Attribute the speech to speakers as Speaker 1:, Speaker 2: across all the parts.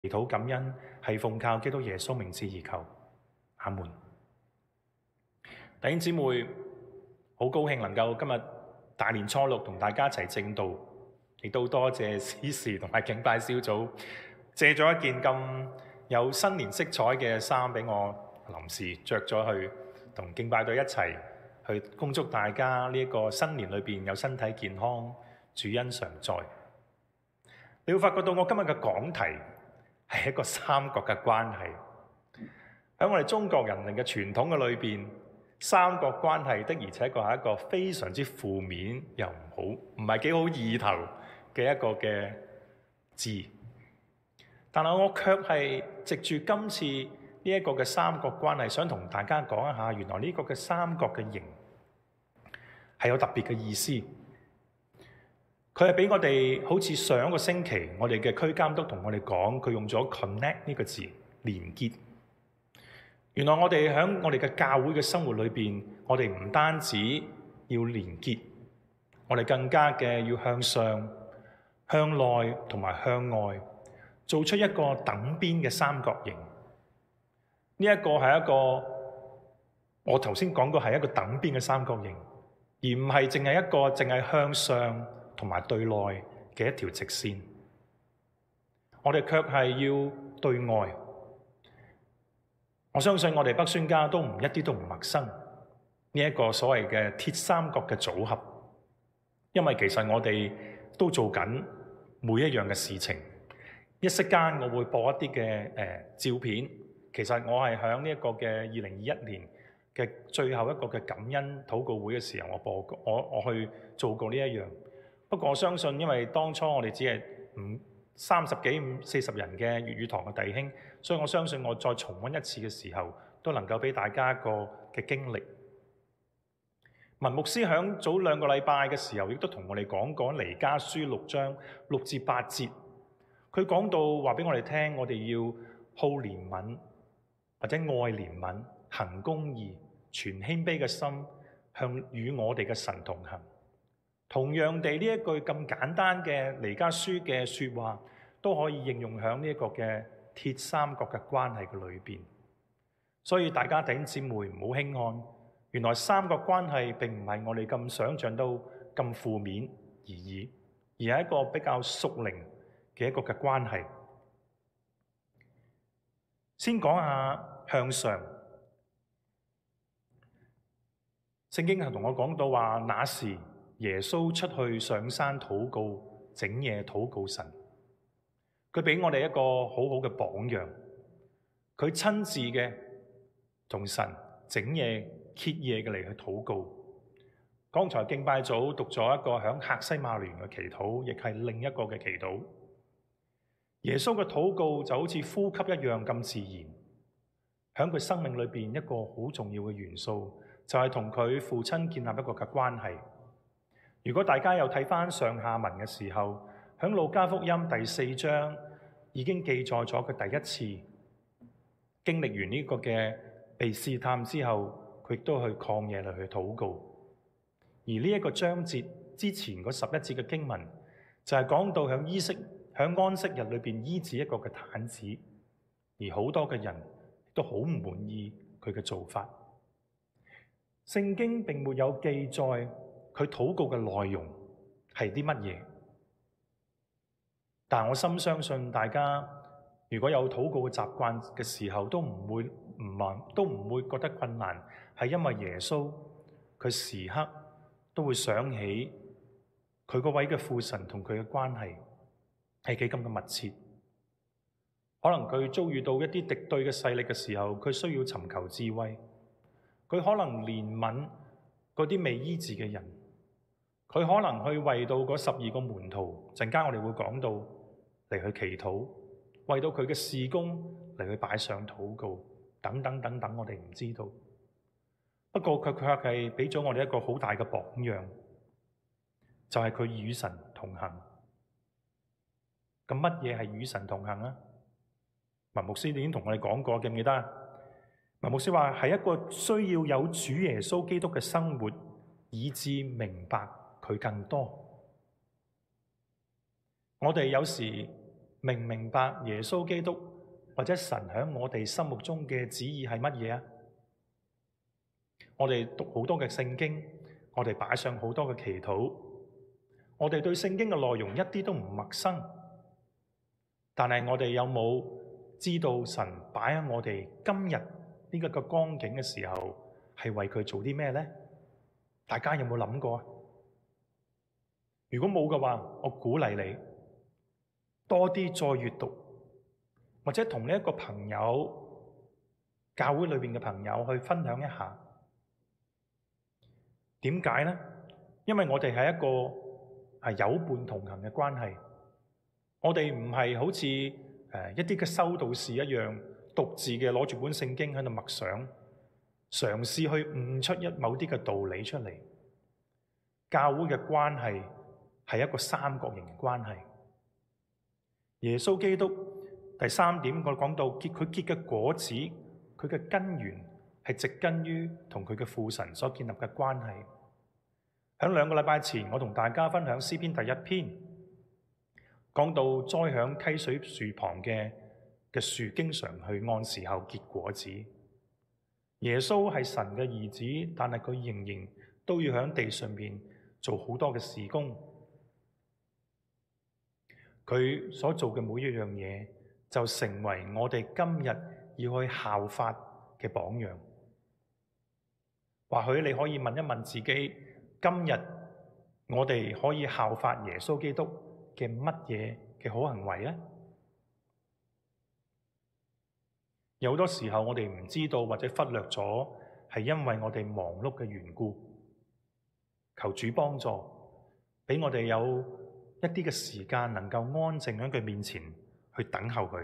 Speaker 1: 祈禱感恩，係奉靠基督耶穌名字而求，阿門。弟兄姊妹，好高興能夠今日大年初六同大家一齊證道，亦都多謝司事同埋敬拜小組借咗一件咁有新年色彩嘅衫俾我臨時着咗去，同敬拜隊一齊去恭祝大家呢一個新年裏邊有身體健康，主恩常在。你會發覺到我今日嘅講題係一個三角嘅關係。喺我哋中國人嘅傳統嘅裏邊，三角關係的而且確係一個非常之負面又唔好，唔係幾好意頭嘅一個嘅字。但係我卻係藉住今次呢一個嘅三角關係，想同大家講一下，原來呢個嘅三角嘅形係有特別嘅意思。佢係俾我哋好似上一個星期我哋嘅區監督同我哋講，佢用咗 connect 呢個字，連結。原來我哋喺我哋嘅教會嘅生活裏邊，我哋唔單止要連結，我哋更加嘅要向上、向內同埋向外，做出一個等邊嘅三角形。呢一個係一個我頭先講過係一個等邊嘅三角形，而唔係淨係一個淨係向上同埋對內嘅一條直線。我哋卻係要對外。我相信我哋北宣家都一啲都唔陌生呢一個所謂嘅鐵三角嘅組合，因為其實我哋都做緊每一樣嘅事情。一息間我會播一啲嘅照片，其實我係喺呢一個嘅2021年嘅最後一個嘅感恩禱告會嘅時候，我播過，我去做過呢一樣。不過我相信，因為當初我哋只係30幾40人嘅粵語堂嘅弟兄，所以我相信我再重溫一次嘅時候，都能夠俾大家一個嘅經歷。文牧師響早2個禮拜嘅時候，亦都同我哋講過彌迦書6章6至8節，佢講到話俾我哋聽，我哋要好憐憫或者愛憐憫，行公義，存謙卑嘅心，向與我哋嘅神同行。同樣地，呢一句咁簡單嘅彌迦書嘅説話，都可以應用喺呢一個嘅鐵三角嘅關係嘅裏邊。所以大家弟兄姊妹唔好輕看，原來三角關係並唔係我哋咁想像到咁負面而已，而係一個比較屬靈嘅一個嘅關係。先講下向上，聖經係同我講到話，那時耶穌出去上山禱告，整夜禱告神。佢俾我哋一個好好嘅榜樣，佢親自嘅同神整夜歇夜嘅嚟去禱告。剛才敬拜組讀咗一個響客西馬尼園嘅祈禱，亦係另一個嘅祈禱。耶穌嘅禱告就好似呼吸一樣咁自然，響佢生命裏邊一個好重要嘅元素，就係同佢父親建立一個嘅關係。如果大家有睇返上下文嘅時候，響路加福音第4章已經記載咗佢第一次經歷完呢個嘅被試探之後，佢亦都去曠野嚟去禱告。而呢一個章節之前嗰11節嘅經文，就係講到響安息日裏邊醫治一個嘅癱子，而好多嘅人都好唔滿意佢嘅做法。聖經並沒有記載佢禱告嘅內容係啲乜嘢，但我深相信大家如果有禱告嘅習慣嘅時候，都唔會覺得困難，係因為耶穌佢時刻都會想起佢嗰位嘅父神同佢嘅關係係幾咁嘅密切。可能佢遭遇到一啲敵對嘅勢力嘅時候，佢需要尋求智慧，佢可能憐憫嗰啲未醫治嘅人，佢可能去為到嗰12個門徒，陣間我哋會講到嚟去祈禱，為到佢嘅事工嚟去擺上禱告，等等等等，我哋唔知道。不過佢卻係俾咗我哋一個好大嘅榜樣，就係佢與神同行。咁乜嘢係與神同行啊？文牧師已經同我哋講過，記唔記得？文牧師話係一個需要有主耶穌基督嘅生活，以致明白佢更多。我哋有時明唔明白耶穌基督或者神喺我哋心目中嘅旨意係乜嘢啊？我哋讀好多嘅聖經，我哋擺上好多嘅祈禱，我哋對聖經嘅內容一啲都唔陌生，但係我哋有冇知道神擺喺我哋今日呢個嘅光景嘅時候係為佢做啲咩呢？大家有冇諗過啊？如果冇嘅話，我鼓勵你多啲再閱讀，或者同呢一個朋友、教會裏邊嘅朋友去分享一下。點解呢？因為我哋係一個有伴同行嘅關係，我哋唔係好似一啲嘅修道士一樣，獨自嘅攞住本聖經喺度默想，嘗試去悟出某啲嘅道理出嚟。教會嘅關係係一個三角形嘅關係。耶穌基督第三點，我講到佢結嘅果子，佢嘅根源係植根於同佢嘅父神所建立嘅關係。喺2個禮拜前，我同大家分享詩篇第1篇，講到栽響溪水樹旁嘅樹，經常去按時候結果子。耶穌係神嘅兒子，但係佢仍然都要喺地上面做好多嘅事工。佢所做嘅每一樣嘢，就成為我哋今日要去效法嘅榜樣。或許你可以問一問自己，今日我哋可以效法耶穌基督嘅乜嘢嘅好行為呢？有好多時候我哋唔知道或者忽略咗，係因為我哋忙碌嘅緣故。求主幫助，俾我哋有一啲嘅時間能夠安靜喺佢面前去等候佢。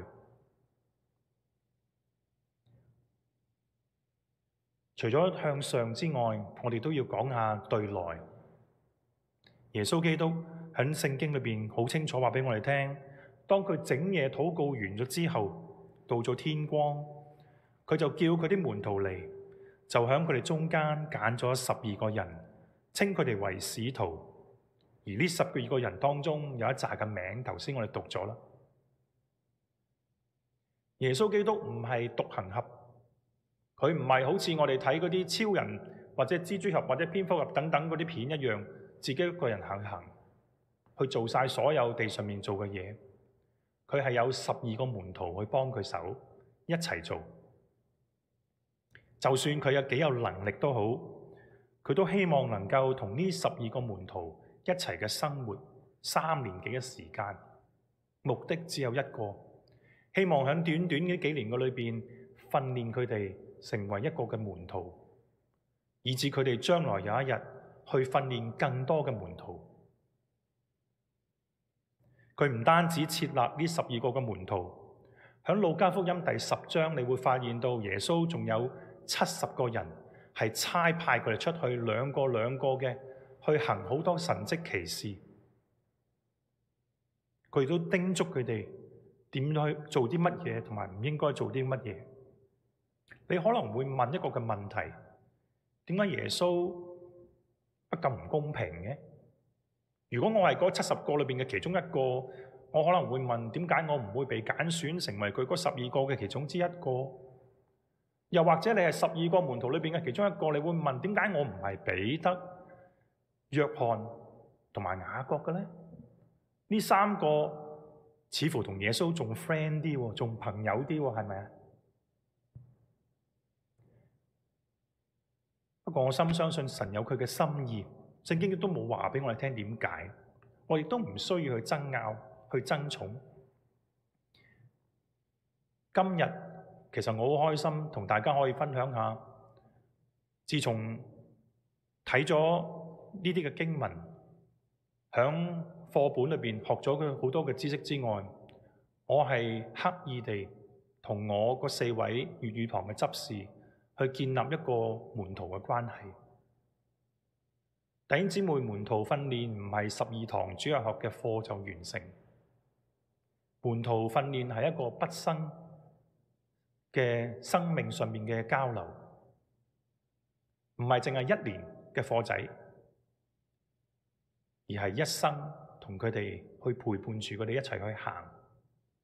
Speaker 1: 除咗向上之外，我哋都要講下對內。耶穌基督喺聖經裏邊好清楚話俾我哋聽，當佢整夜禱告完咗之後，到咗天光，佢就叫佢啲門徒嚟，就喺佢哋中間揀咗12個人，稱佢哋為使徒。而呢12個人當中有一紮嘅名，頭先我哋讀咗啦。耶穌基督唔係獨行俠。佢唔係好似我哋睇嗰啲超人或者蜘蛛俠或者蝙蝠俠等等嗰啲片一樣，自己一個人行去做晒所有地上面做嘅嘢。佢係有12個門徒去幫佢手一齊做。就算佢有幾有能力都好，佢都希望能夠同呢12個門徒一齊嘅生活3年幾嘅時間，目的只有一個，希望喺短短嘅幾年嘅裏邊訓練佢哋成為一個嘅門徒，以致佢哋將來有一日去訓練更多嘅門徒。佢唔單止設立呢12個嘅門徒，喺路加福音第10章，你會發現到耶穌仲有70個人係差派佢哋出去兩個嘅去行好多神蹟奇事。佢亦都叮囑佢哋點去做啲乜嘢，同埋唔應該做啲乜嘢。你可能會問一個嘅問題，點解耶穌不咁唔公平嘅？如果我係嗰70個裏邊嘅其中一個，我可能會問，點解我唔會被揀選成為佢嗰12個嘅其中之一個？又或者你係12個門徒裏邊嘅其中一個，你會問，點解我唔係彼得、約翰同埋雅各嘅咧？呢3個似乎同耶穌仲 friend 啲，仲朋友啲，係咪啊？不過我深相信神有佢嘅心意，聖經亦都冇話俾我哋聽點解，我亦都唔需要去爭拗、去爭寵。今日其實我好開心，同大家可以分享下，自從睇咗呢啲嘅經文，響課本裏邊學咗佢好多嘅知識之外，我係刻意地同我嗰4位粵語堂嘅執事去建立一個門徒嘅關係。弟兄姊妹，門徒訓練唔係12堂主日學嘅課就完成，門徒訓練係一個畢生嘅生命上面嘅交流，唔係淨係1年嘅課仔，而係一生同佢哋去陪伴住佢哋一齊去行，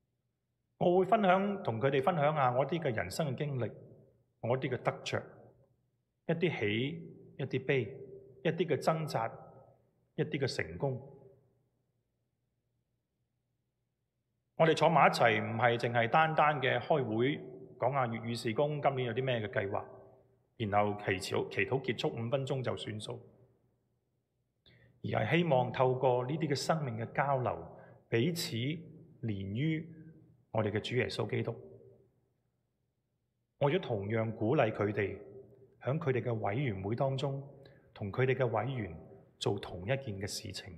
Speaker 1: 我會同佢哋分享下我啲嘅人生嘅經歷，我啲嘅得着，一啲喜，一啲悲，一啲嘅掙扎，一啲嘅成功。我哋坐埋一齊，唔係淨係單單嘅開會講下粵語事工今年有啲咩嘅計劃，然後祈禱結束5分鐘就算數，而係希望透過呢啲嘅生命嘅交流，彼此連於我哋嘅主耶穌基督。我亦同樣鼓勵佢哋喺佢哋嘅委員會當中，同佢哋嘅委員做同一件嘅事情。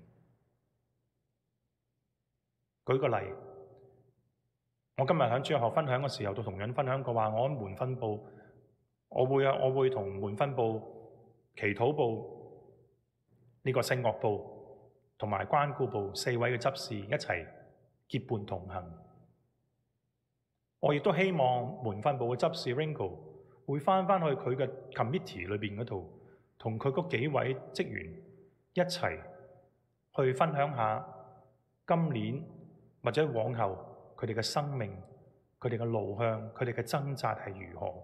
Speaker 1: 舉個例，我今日喺主日學分享嘅時候，都同樣分享過話，我喺門訓部，我會同門訓部、祈禱部、呢個聖樂部同埋關顧部4位嘅執事一齊結伴同行。我亦都希望門訓部嘅執事 Ringo 會返去佢嘅 committee 裏邊嗰度，同佢嗰幾位職員一齊去分享下今年或者往後佢哋嘅生命、佢哋嘅路向、佢哋嘅掙扎係如何。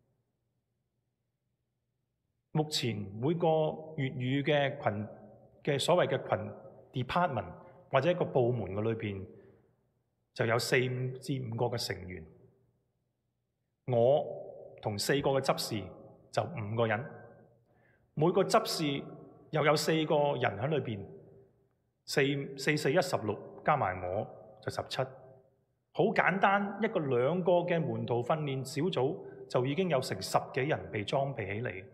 Speaker 1: 目前每個粵語嘅群嘅所謂嘅群 department 或者一個部門嘅裏邊就有4至5個嘅成員，我同4個嘅執事就5個人，每個執事又有4個人喺裏邊，4、4、4、16加埋我就17。好簡單，一個2個嘅門徒訓練小組就已經有成10幾人被裝備起嚟。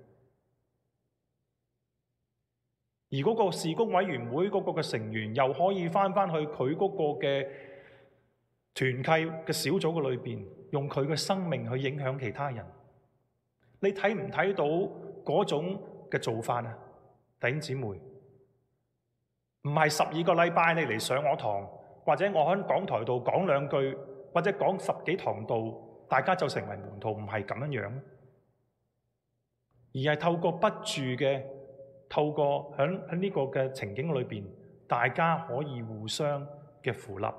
Speaker 1: 而嗰個事工委員會嗰個嘅成員又可以返去佢嗰個嘅團契嘅小組嘅裏邊，用佢嘅生命去影響其他人。你睇唔睇到嗰種嘅做法啊？弟兄姊妹，唔係12個禮拜你嚟上我堂，或者我喺講台度講2句，或者講10幾堂道，大家就成為門徒，唔係咁樣，而係透過不住嘅，透過喺呢個嘅情景裏邊，大家可以互相嘅扶立。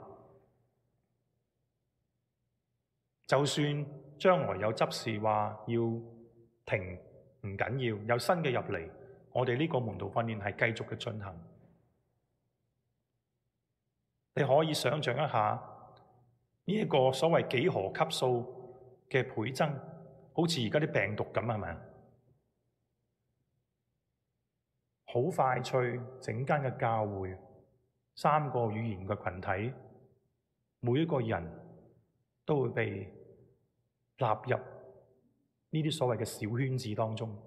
Speaker 1: 就算將來有執事話要停，唔緊要，有新嘅入嚟，我哋呢個門徒訓練係繼續嘅進行。你可以想像一下呢一個所謂幾何級數嘅倍增，好似而家啲病毒咁，係咪啊？好快脆，整間嘅教會3個語言嘅群體，每一個人都會被納入呢啲所謂嘅小圈子當中。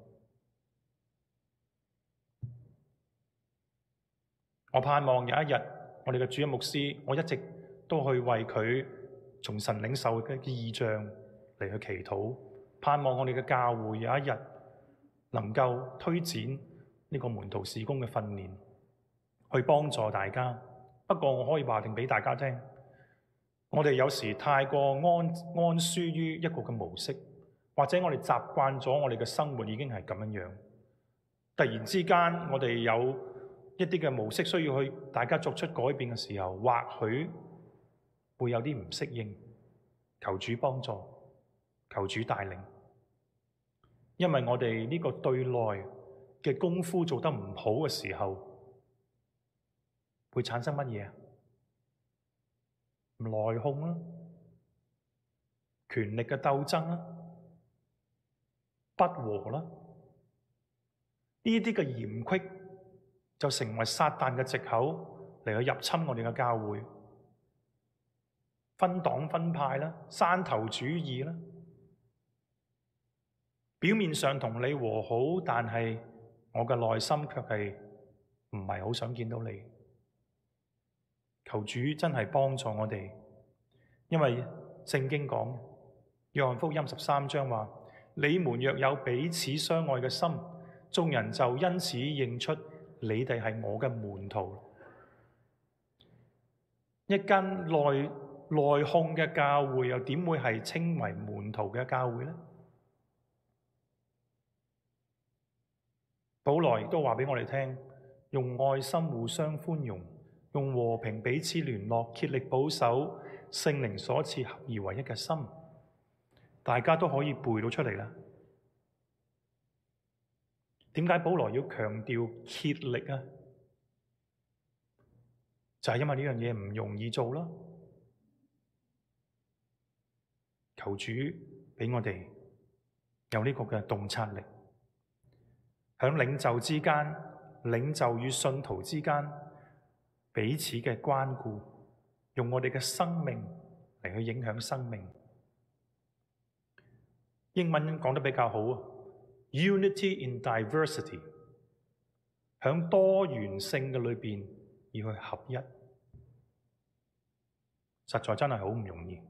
Speaker 1: 我盼望有一日，我哋嘅主任牧師，我一直都去為佢從神領受嘅異象嚟去祈禱，盼望我哋嘅教會有一日能夠推展呢個門徒事工嘅訓練，去幫助大家。不過我可以話定俾大家聽，我哋有時太過安舒於一個嘅模式，或者我哋習慣咗我哋嘅生活已經係咁樣。突然之間，我哋有一啲嘅模式需要去大家作出改變嘅時候，或許會有啲唔適應。求主幫助，求主帶領，因為我哋呢個對內嘅功夫做得唔好嘅時候，會產生乜嘢啊？內訌啦，權力嘅鬥爭啦，不和啦，呢啲嘅嫌隙就成為撒旦嘅藉口嚟去入侵我哋嘅教會，分黨分派啦，山頭主義啦，表面上同你和好，但係我嘅內心卻係唔係好想見到你。求主真係幫助我哋，因為聖經講，約翰福音13章話：你們若有彼此相愛嘅心，眾人就因此認出你哋係我嘅門徒。一間內訌嘅教會又點會係稱為門徒嘅教會呢？保羅亦都話俾我哋聽，用愛心互相寬容，用和平彼此聯絡，竭力保守聖靈所賜合而為一嘅心，大家都可以背到出嚟啦。點解保羅要強調竭力啊？就係因為呢樣嘢唔容易做咯。求主俾我哋有呢個嘅洞察力，響領袖之間、領袖與信徒之間彼此嘅關顧，用我哋嘅生命嚟去影響生命。英文講得比較好啊 ，Unity in diversity， 響多元性嘅裏邊要去合一，實在真係好唔容易。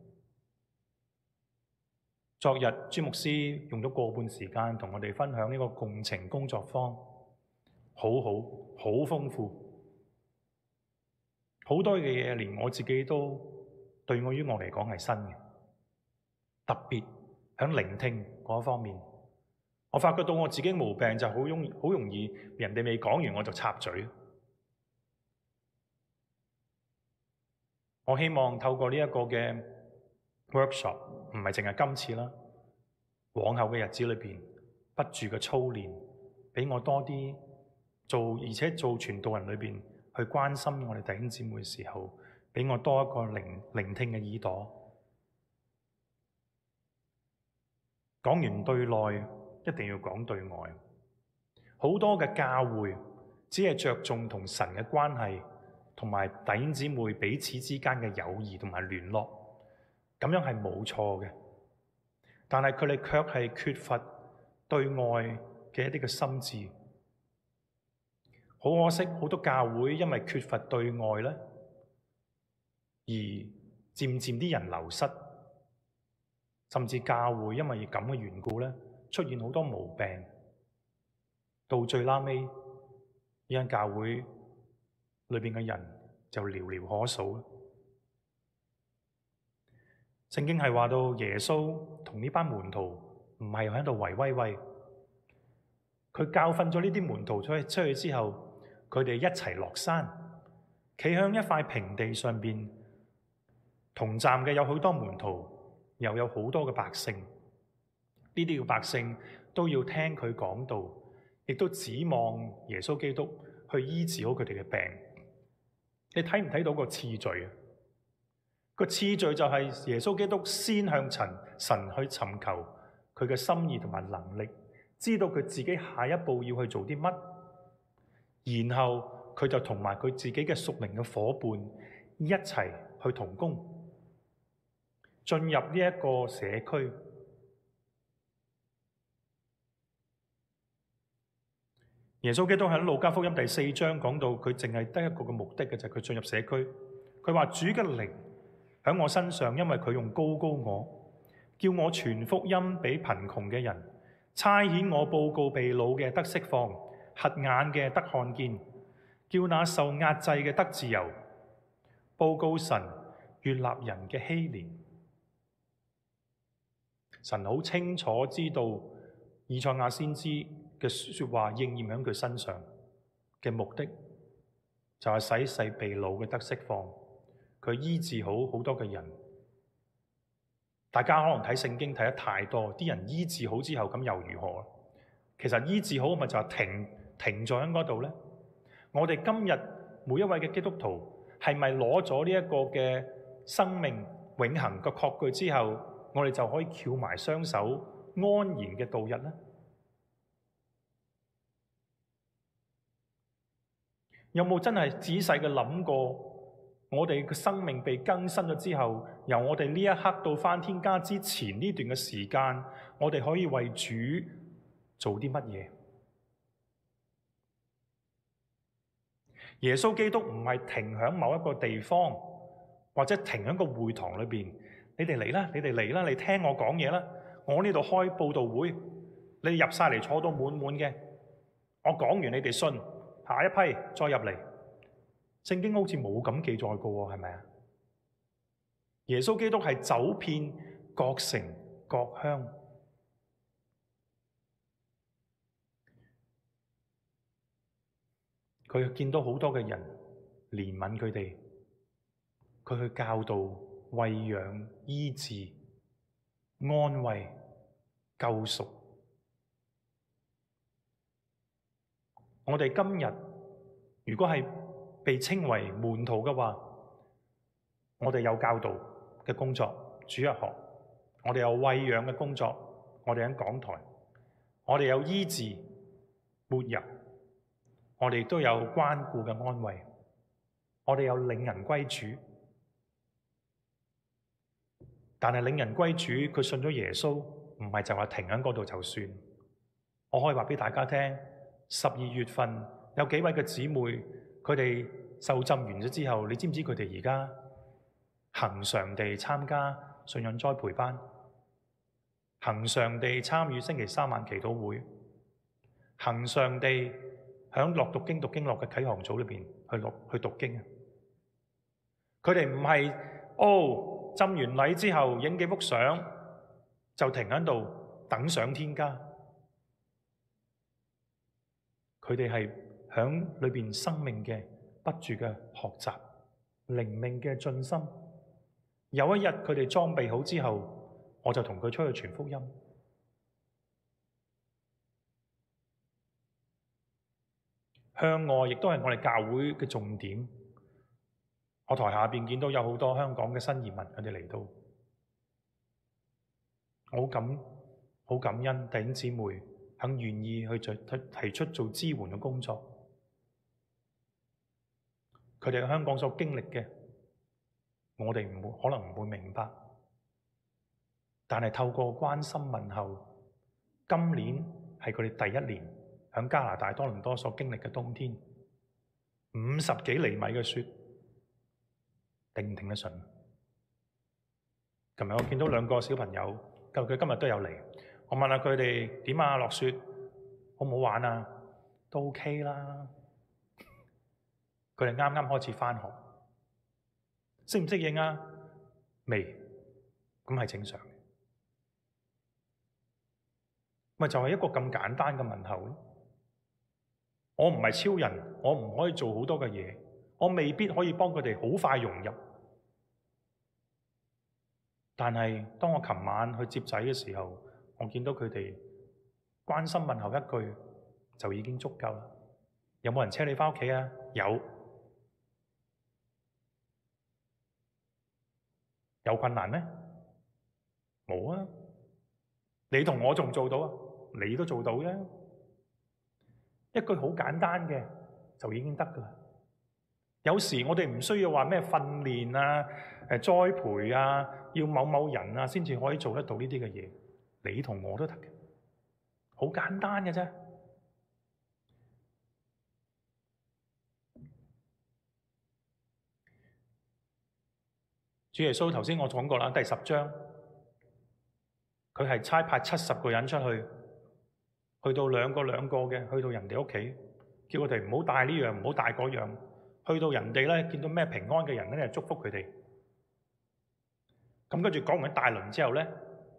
Speaker 1: 昨日朱牧師用咗個半時間同我哋分享呢個共情工作坊，好豐富，好多嘅嘢連我自己都對於我嚟講係新嘅，特別響聆聽嗰方面，我發覺到我自己毛病就好容易人哋未講完我就插嘴。我希望透過呢一個嘅workshop 唔係淨係今次啦，往後嘅日子裏邊不住嘅操練，俾我多啲做，而且做傳道人裏邊去關心我哋弟兄姊妹嘅時候，俾我多一個聆聽嘅耳朵。講完對內，一定要講對外。好多嘅教會只係着重同神嘅關係，同埋弟兄姊妹彼此之間嘅友誼同埋聯絡。咁樣係冇錯嘅，但係佢哋卻係缺乏對外嘅一啲嘅心智。好可惜，好多教會因為缺乏對外咧，而漸漸啲人流失，甚至教會因為咁嘅緣故咧，出現好多毛病，到最拉尾，呢間教會裏邊嘅人就寥寥可數。聖經係話到耶穌同呢班門徒唔係喺度圍威喂，佢教訓咗呢啲門徒出去之後，佢哋一齊落山，企向一塊平地上邊，同站嘅有好多門徒，又有好多嘅百姓。呢啲嘅百姓都要聽佢講道，亦都指望耶穌基督去醫治好佢哋嘅病。你睇唔睇到個次序啊？個次序就係耶穌基督先向神去尋求佢嘅心意同埋能力，知道佢自己下一步要去做啲乜，然後佢就同埋佢自己嘅屬靈嘅夥伴一齊去同工，進入呢一個社區。耶穌基督喺路加福音第4章講到，佢淨係得一個嘅目的嘅，就係佢進入社區。佢話主嘅靈喺我身上，因為佢用膏我，叫我傳福音俾貧窮嘅人，差遣我報告被擄嘅得釋放，瞎眼嘅得看見，叫那受壓制嘅得自由，報告神悅納人嘅禧年。神好清楚知道以賽亞先知嘅說話應驗喺佢身上嘅目的，就係使世被擄嘅得釋放。佢醫治好好多嘅人，大家可能睇聖經睇得太多，啲人醫治好之後咁又如何？其實醫治好咪就係停咗喺嗰度咧？我哋今日每一位嘅基督徒係咪攞咗呢一個嘅生命永恆嘅確據之後，我哋就可以翹埋雙手安然嘅度日咧？有冇真係仔細嘅諗過？我哋嘅生命被更新咗之後，由我哋呢一刻到返天家之前呢段嘅時間，我哋可以為主做啲乜嘢？耶穌基督唔係停喺某一個地方，或者停喺個會堂裏邊。你哋嚟啦，你哋嚟啦，你聽我講嘢啦。我呢度開佈道會，你入晒嚟坐到滿滿嘅。我講完你哋信，下一批再入嚟。聖經好似冇咁記載過喎，係咪啊？耶穌基督係走遍各城各鄉，佢見到好多嘅人，憐憫佢哋，佢去教導餵養、醫治、安慰、救贖。我哋今日如果係被稱為門徒嘅話，我哋有教導嘅工作，主日學；我哋有餵養嘅工作，我哋喺講台；我哋有醫治、抹油；我哋都有關顧嘅安慰；我哋有領人歸主。但係領人歸主，佢信咗耶穌，唔係就話停喺嗰度就算。我可以話俾大家聽，12月份有幾位嘅姊妹，佢哋受浸完咗之後，你知唔知佢哋而家恆常地參加信仰栽培班，恆常地參與星期三晚祈禱會，恆常地響樂讀經樂嘅啟航組裏邊去讀經。佢哋唔係浸完禮之後影幾幅相就停喺度等上天家，佢哋係響裏邊生命嘅不住嘅學習，靈命嘅進深。有一日佢哋裝備好之後，我就同佢出去傳福音。向外亦都係我哋教會嘅重點。我台下邊見到有好多香港嘅新移民，佢哋嚟到，我好感恩弟兄姊妹肯願意去提出做支援嘅工作。佢哋喺香港所經歷嘅，我哋可能唔會明白，但係透過關心問候，今年係佢哋第一年喺加拿大多倫多所經歷嘅冬天，50幾厘米嘅雪。頂唔頂得順？琴日我見到兩個小朋友，佢今日都有嚟。我問下佢哋點啊？落雪好唔好玩啊？都 OK 啦。佢哋啱啱開始返學，適唔適應啊？未，咁係正常嘅。咪就係一個咁簡單嘅問候咯。我唔係超人，我唔可以做好多嘅嘢。我未必可以幫佢哋好快融入，但係當我琴晚去接仔嘅時候，我見到佢哋關心問候一句就已經足夠啦。有冇人車你返屋企啊？有。有困難咩？冇啊。你同我仲做到啊？你都做到啫。一句好簡單嘅就已經得㗎啦。有時我哋唔需要話咩訓練啊、栽培啊，要某人啊先至可以做得到呢啲嘅嘢。你同我都得嘅，好簡單嘅啫。主耶穌頭先我講過啦，第10章，佢係差派70個人出去，去到兩個嘅，去到人哋屋企，叫我哋唔好帶呢樣，唔好帶嗰樣。去到人哋咧，見到咩平安嘅人咧，就祝福佢哋。咁跟住講完一大輪之後咧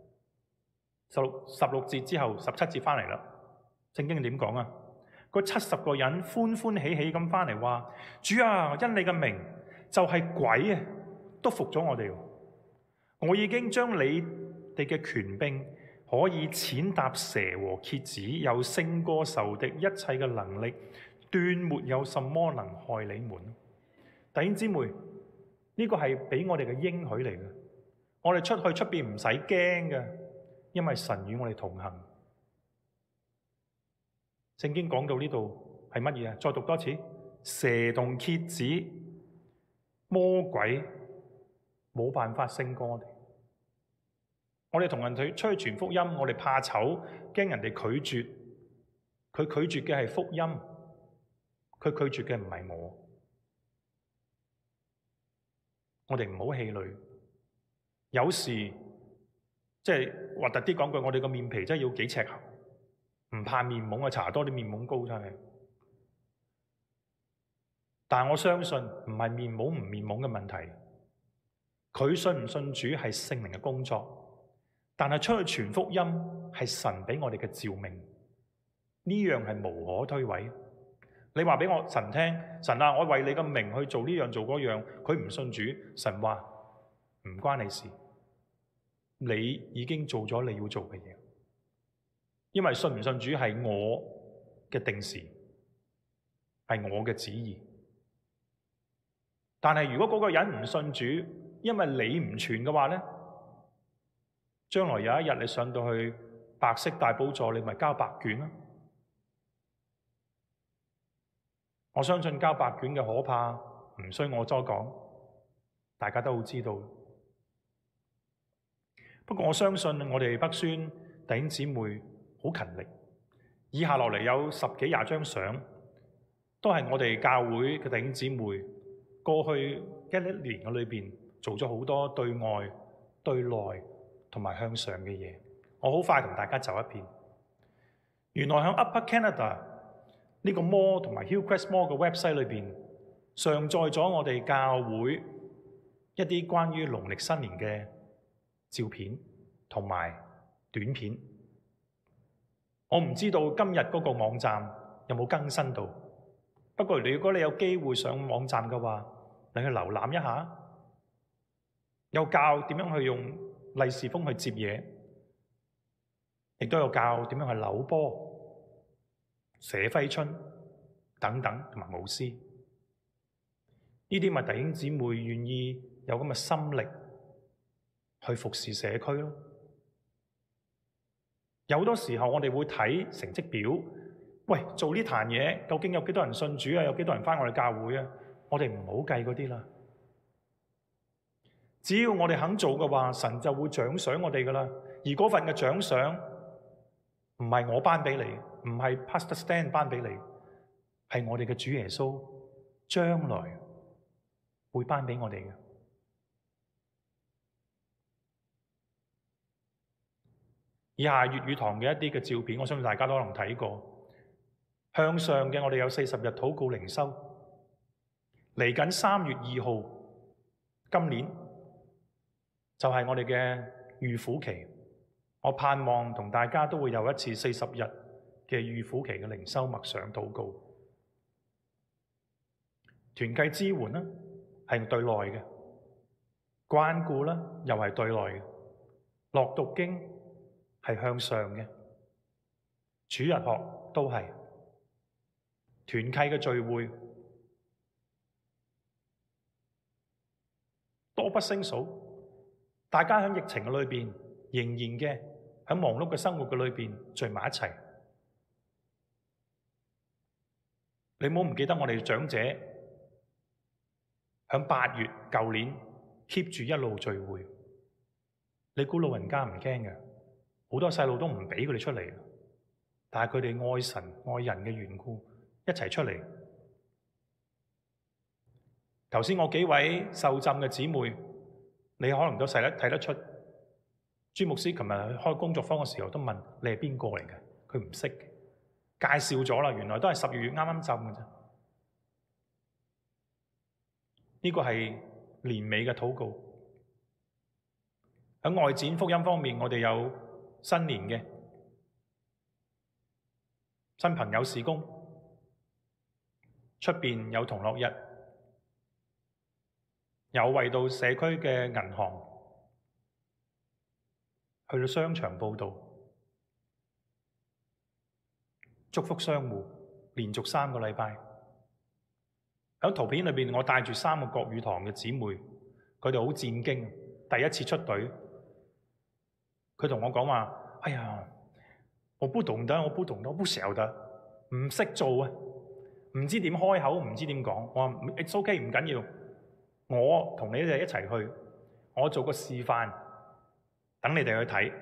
Speaker 1: ，16節之後17節翻嚟啦。聖經點講啊？嗰70個人歡歡喜喜咁翻嚟話：主啊，因你嘅名，就係鬼啊都服咗我哋。我已經將你哋嘅權柄可以踐踏蛇和蠍子，又勝過仇敵一切嘅能力，斷沒有什麼能害你們。弟兄姊妹，呢個係俾我哋嘅應許嚟嘅。我哋出去出邊唔使驚嘅，因為神與我哋同行。聖經講到呢度係乜嘢啊？再讀多次，蛇同蠍子、魔鬼冇辦法勝過我哋。我哋同人哋出去傳福音，我哋怕醜，驚人哋拒絕。佢拒絕嘅係福音，佢拒絕嘅唔係我。我哋唔好氣餒。有時即係核突啲講句，我哋個面皮真係要幾尺厚，唔怕面懵啊，搽多啲面懵膏真係。但係我相信唔係面懵唔面懵嘅問題，佢信唔信主係聖靈嘅工作。但係出去傳福音係神俾我哋嘅召命，呢樣係無可推諉。你話俾我神聽，神啊，我為你嘅名去做呢樣做嗰樣，佢唔信主，神話唔關你事。你已經做咗你要做嘅嘢，因為信唔信主係我嘅定時，係我嘅旨意。但係如果嗰個人唔信主，因為你唔傳嘅話咧，將來有一日你上到去白色大寶座，你咪交白卷咯。我相信交白卷嘅可怕，唔需我多講，大家都好知道。不過我相信我哋北宣弟兄姊妹好勤力。以下落嚟有10幾20張相，都係我哋教會嘅弟兄姊妹過去一年嘅裏邊做咗好多對外、對內同埋向上嘅嘢。我好快同大家走一遍。原來喺 Upper Canada 呢個 Mall 同埋 Hillcrest Mall 嘅 website 裏邊上載咗我哋教會一啲關於農曆新年嘅照片同埋短片。我唔知道今日嗰個網站有冇更新到，不過如果你有機會上網站嘅話，你去瀏覽一下，有教點樣去用利是封去接嘢，亦都有教點樣去扭波、寫揮春等等，同埋舞獅。呢啲咪弟兄姊妹願意有咁嘅心力去服侍社區咯。有好多時候我哋會睇成績表，喂，做呢壇嘢究竟有幾多人信主啊？有幾多人返我哋教會啊？我哋唔好計嗰啲啦。只要我哋肯做嘅話，神就會獎賞我哋噶啦。而嗰份嘅獎賞唔係我頒俾你，唔係 Pastor Stan 頒俾你，係我哋嘅主耶穌將來會頒俾我哋嘅。以下粵語堂嘅一啲嘅照片，我相信大家都可能睇過。向上嘅我哋有40日禱告靈修，嚟緊3月2號，今年就係我哋嘅預苦期。我盼望同大家都會有一次40日嘅預苦期嘅靈修默想禱告。團契支援啦，係對內嘅；關顧啦，又係對內嘅；樂讀經係向上嘅；主日學都係；團契嘅聚會多不勝數。大家喺疫情嘅裏邊，仍然嘅喺忙碌嘅生活嘅裏邊聚埋一齊。你唔好唔記得我哋長者喺8月舊年 keep 住一路聚會。你估老人家唔驚嘅？好多細路都唔俾佢哋出嚟，但係佢哋愛神愛人嘅緣故，一齊出嚟。頭先我幾位受浸嘅姊妹，你可能都睇得出，朱牧師琴日開工作坊嘅時候都問你係邊個嚟嘅？佢唔識，介紹咗啦，原來都係12月啱啱浸嘅啫。呢個係年尾嘅禱告。喺外展福音方面，我哋有新年嘅新朋友事工，出邊有同樂日，有為到社區嘅銀行，去到商場報道，祝福商戶，連續3個禮拜。喺圖片裏邊，我帶住3個國語堂嘅姊妹，佢哋好戰兢，第一次出隊。佢同我講話：哎呀，我不懂得，我不曉得，唔識做啊，唔知點開口，唔知點講。我話 It's OK， 唔緊要，我同你哋一齊去，我做個示範，等你哋去睇。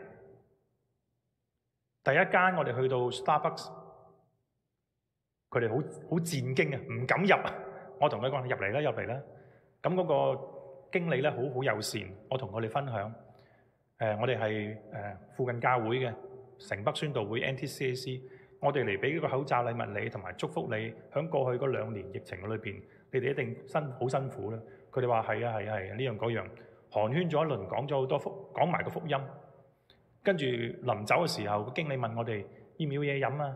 Speaker 1: 第一間我哋去到 Starbucks， 佢哋好戰兢啊，唔敢入。我同佢講：入嚟啦，入嚟啦。咁嗰個經理咧好友善，我同佢哋分享。我哋係附近教會嘅城北宣道會 NTCAC， 我哋嚟俾呢個口罩禮物你，同埋祝福你。喺過去嗰2年疫情裏邊，你哋一定好辛苦啦。佢哋話係啊，呢樣嗰樣，寒暄咗一輪，講咗好多講埋個福音。跟住臨走嘅時候，個經理問我哋要唔要嘢飲啊？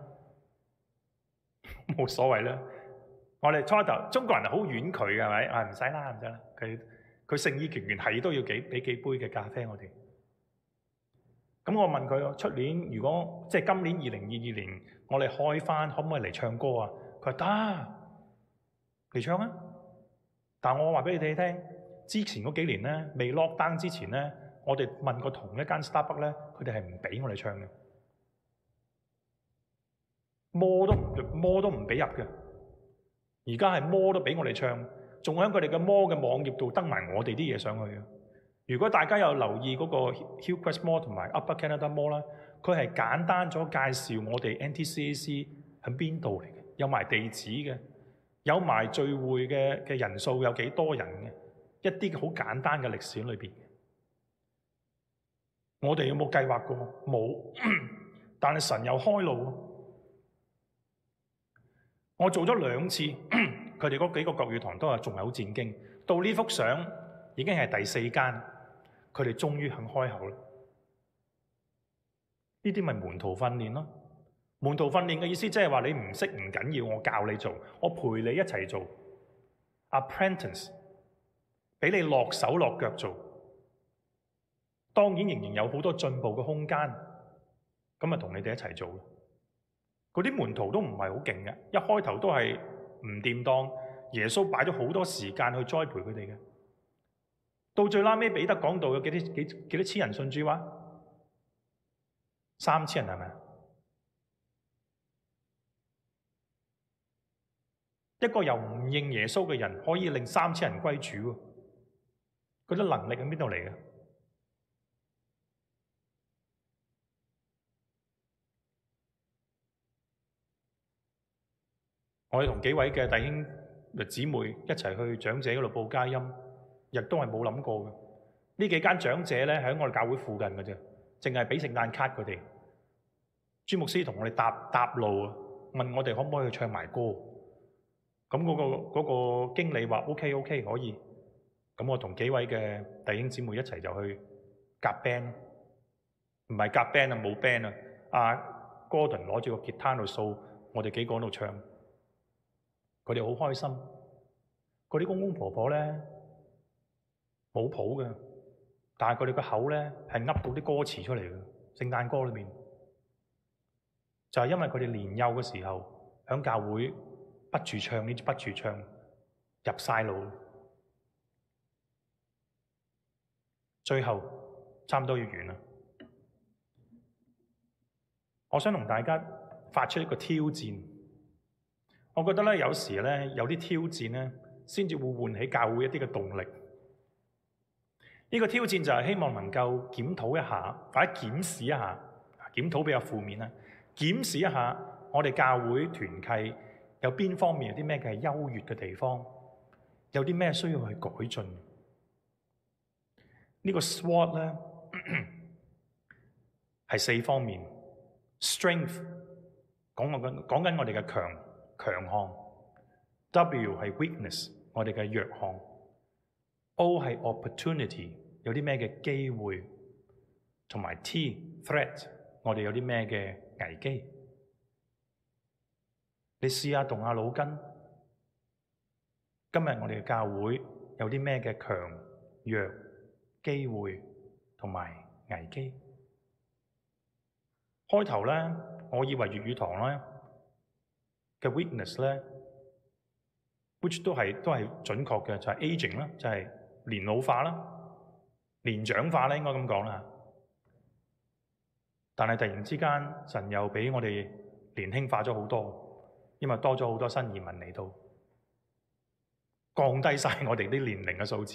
Speaker 1: 冇所謂啦。我哋初頭中國人係好婉拒嘅，係咪？唔使啦，佢佢盛意拳拳係都要俾幾杯嘅咖啡我哋。咁我問佢：出年如果即係今年2022年，我哋開返，可唔可以嚟唱歌啊？佢話得，嚟唱啊！但我話俾你哋聽，之前嗰幾年咧，未 lock down 之前咧，我哋問過同一間 Starbucks 咧，佢哋係唔俾我哋唱嘅，摩都唔俾入嘅。而家係摩都俾我哋唱，仲喺佢哋嘅摩嘅網頁度登埋我哋啲嘢上去啊！如果大家有留意嗰個 Hillcrest Mall 同埋 Upper Canada Mall 啦，佢係簡單咗介紹我哋 NTCAC 喺邊度嚟嘅，有埋地址嘅，有埋聚會嘅人數有幾多人嘅，一啲好簡單嘅歷史裏邊。我哋有冇計劃過？冇，但係神又開路。我做咗2次，佢哋嗰幾個國語堂都係仲有戰經。到呢幅相已經係第4間，佢哋終於肯開口啦。呢啲咪門徒訓練咯？門徒訓練嘅意思即係話你唔識唔緊要，我教你做，我陪你一齊做。Apprentice， 俾你落手落腳做。當然仍然有好多進步嘅空間，咁啊同你哋一齊做。嗰啲門徒都唔係好勁嘅，一開頭都係唔掂當。耶穌擺咗好多時間去栽培佢哋嘅。到最拉尾，彼得講到有幾多千人信主話？3000人係咪？一個又唔認耶穌嘅人，可以令3000人歸主喎。嗰啲能力喺邊度嚟嘅？我哋同幾位嘅弟兄姊妹一齊去長者嗰度報佳音，亦都係冇諗過嘅。呢幾間長者咧喺我哋教會附近嘅啫，淨係俾聖誕卡佢哋。朱牧師同我哋搭路啊，問我哋可唔可以去唱埋歌。咁嗰個經理話 OK 可以。咁我同幾位嘅弟兄姊妹一齊就去夾 band，唔係夾 band 啊，冇 band 啊。阿 Gordon 攞住個吉他喺度掃，我哋幾個喺度唱，佢哋好開心。嗰啲公公婆婆咧冇譜嘅，但係佢哋個口咧係噏到啲歌詞出嚟嘅，聖誕歌裏面就係因為佢哋年幼嘅時候喺教會不住唱呢，不住唱入晒腦。最後差唔多要完啦，我想同大家發出一個挑戰。我覺得咧，有時咧有啲挑戰咧，先至會喚起教會一啲嘅動力。呢個挑戰就係希望能夠檢討一下，或者檢視一下。檢討比較負面啦，檢視一下我哋教會團契有邊方面有啲咩嘅優越嘅地方，有啲咩需要去改進。呢個 SWOT 咧係4方面。Strength 講緊我哋嘅強項。W 係 weakness， 我哋嘅弱項。O 係 opportunity， 有啲咩嘅機會。同埋 T threat， 我哋有啲咩嘅危機。你試下動下腦筋，今日我哋嘅教會有啲咩嘅強弱機會同埋危機。開頭咧，我以為粵語堂咧嘅 weakness 咧 which 都係準確嘅，就係 aging 啦，就係年老化啦，年長化啦，應該咁講啦。但係突然之間，神又俾我哋年輕化咗好多，因為多咗好多新移民嚟到，降低晒我哋啲年齡嘅數字。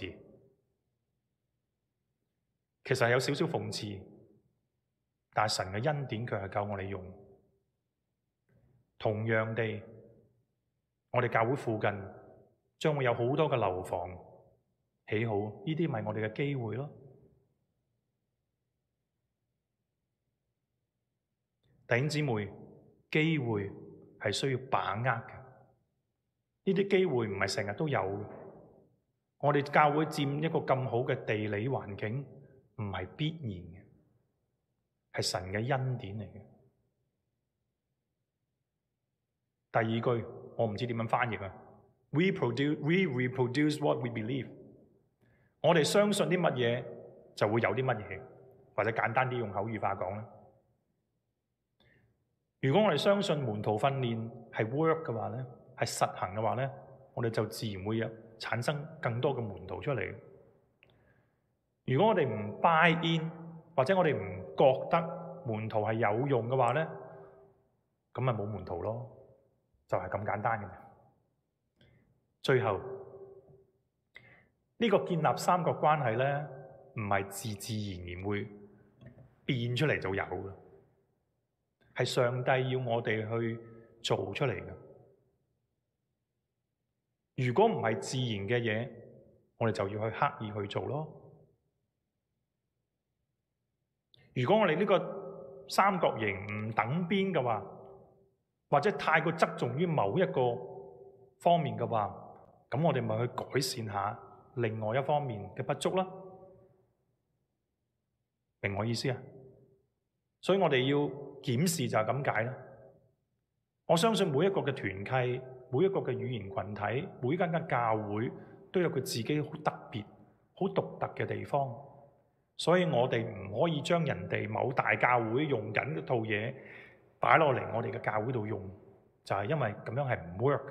Speaker 1: 其實係有少少諷刺，但係神嘅恩典卻係夠我哋用。同樣地，我哋教會附近將會有好多嘅樓房起好，呢啲咪我哋嘅機會咯。弟兄姊妹，機會係需要把握嘅，呢啲機會唔係成日都有嘅。我哋教會佔一個咁好嘅地理環境，唔係必然嘅，係神嘅恩典嚟嘅。第二句我唔知點樣翻譯啊。We reproduce what we believe。 我哋相信啲乜嘢就會有啲乜嘢，或者簡單啲用口語化講啦。如果我哋相信門徒訓練係 work 嘅話咧，係實行嘅話咧，我哋就自然會產生更多嘅門徒出嚟。如果我哋唔 buy in，或者我哋唔覺得門徒係有用嘅話咧，咁咪冇門徒咯，就係咁簡單嘅。最後呢個建立三角關係咧，唔係自自然然會變出嚟就有嘅，係上帝要我哋去做出嚟嘅。如果唔係自然嘅嘢，我哋就要去刻意去做咯。如果我哋呢個三角形唔等邊嘅話，或者太過側重於某一個方面嘅話，咁我哋咪去改善下另外一方面嘅不足啦。明我意思啊？所以我哋要檢視就係咁解啦。我相信每一個嘅團契，每一個嘅語言群體，每間教會都有佢自己好特別、好獨特嘅地方。所以我哋唔可以將人哋某大教會用緊嗰套嘢擺落嚟我哋嘅教會度用，就係因為咁樣係唔 work。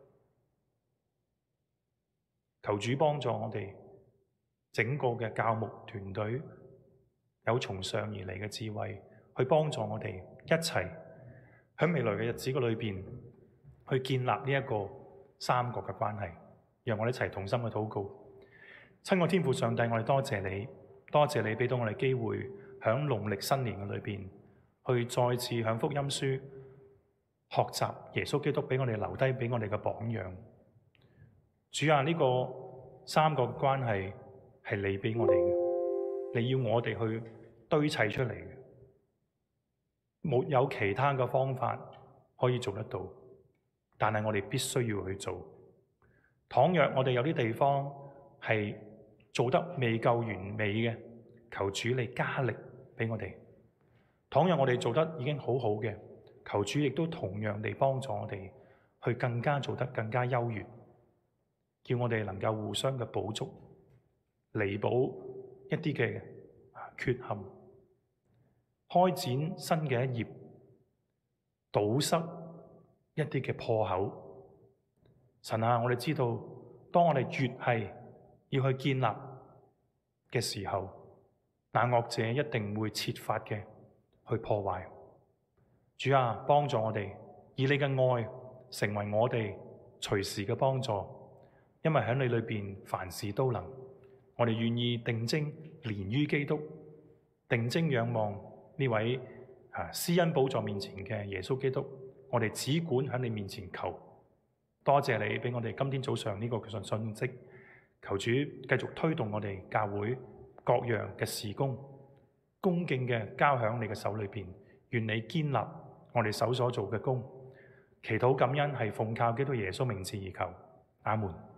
Speaker 1: 求主幫助我哋整個嘅教牧團隊有從上而嚟嘅智慧，去幫助我哋一齊喺未來嘅日子嘅裏邊去建立呢一個三角嘅關係。讓我哋一齊同心嘅禱告。親愛天父上帝，我哋多謝你。多謝你俾到我哋機會，喺農曆新年嘅裏邊，去再次響福音書學習耶穌基督俾我哋留低俾我哋嘅榜樣。主啊，呢個三角關係係你俾我哋嘅，你要我哋去堆砌出嚟嘅，沒有其他嘅方法可以做得到，但係我哋必須要去做。倘若我哋有啲地方係做得未夠完美嘅，求主你加力俾我哋。倘若我哋做得已經好好嘅，求主亦都同樣地幫助我哋去更加做得更加優越，叫我哋能夠互相嘅補足，彌補一啲嘅缺陷，開展新嘅一頁，堵塞一啲嘅破口。神啊，我哋知道，當我哋越係要去建立嘅時候，那惡者一定會設法嘅去破壞。主啊，幫助我哋，以你嘅愛成為我哋隨時嘅幫助，因為喺你裏邊凡事都能。我哋願意定睛連於基督，定睛仰望呢位施恩寶座面前嘅耶穌基督。我哋只管喺你面前求。多謝你俾我哋今天早上呢個信息。求主繼續推動我哋教會各樣嘅事工，恭敬嘅交響你嘅手裏邊。願你堅立我哋手所做嘅工。祈禱感恩係奉靠基督耶穌名字而求。阿門。